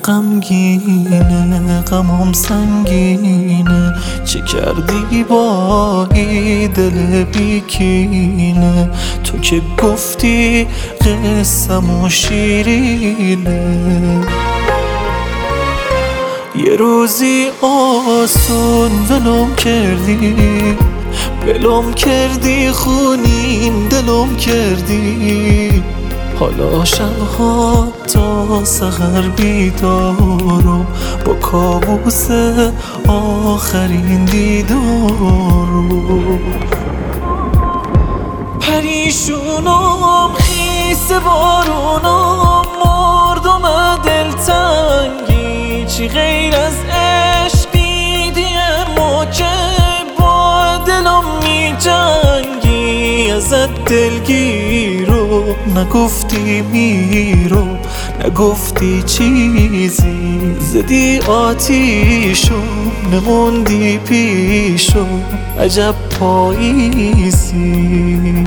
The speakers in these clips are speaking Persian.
غمگینه، غمم سنگینه. چه کردی با این دل بیکینه؟ تو که گفتی قصه‌مون شیرینه. یه روزی آسون ولم کردی خونین دلم کردی. حالا شبها تا سحر بیدارم با کابوس آخرین دیدارم. پریشونم خیس بارونم مردم دلتنگی. چی غیر از عشقی دیگه که با دلم می جنگی. ازت دلگیرم نگفتی میرم، نگفتی چیزی. زدی آتیشم نموندی پیشم، عجب پاییزی.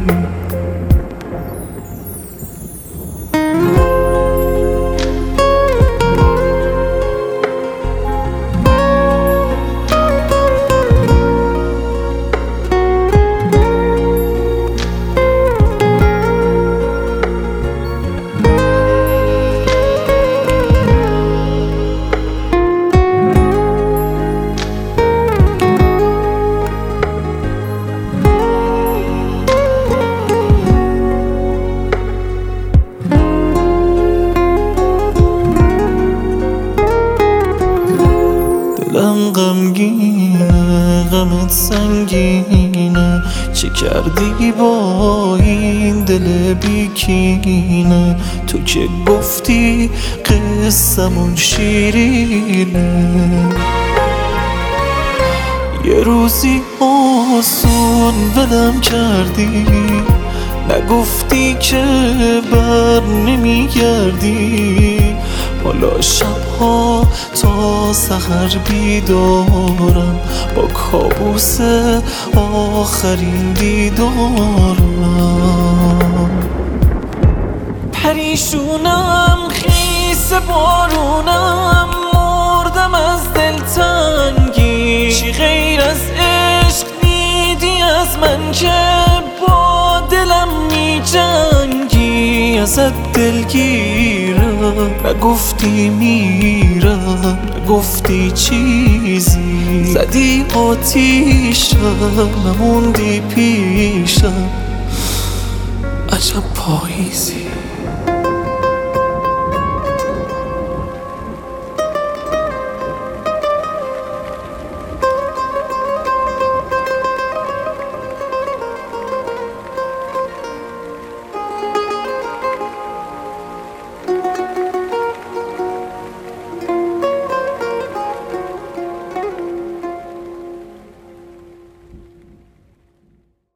دلم غمگینه، غمت سنگینه. چه کردی با این دل بیکینه؟ تو که گفتی قصه‌مون شیرینه. یه روزی آسون ولم کردی، نگفتی که بر نمیگردی. حالا شبها تا سحر بیدارم با کابوس آخرین دیدارم. پریشونم خیس بارونم مردم از دلتنگی. چی غیر از عشق دیدی از من که با دلم می جنگی. ازت دلگیرم نگفتی میرم، نگفتی چیزی. زدی آتیشم نموندی پیشم، عجب پاییزی.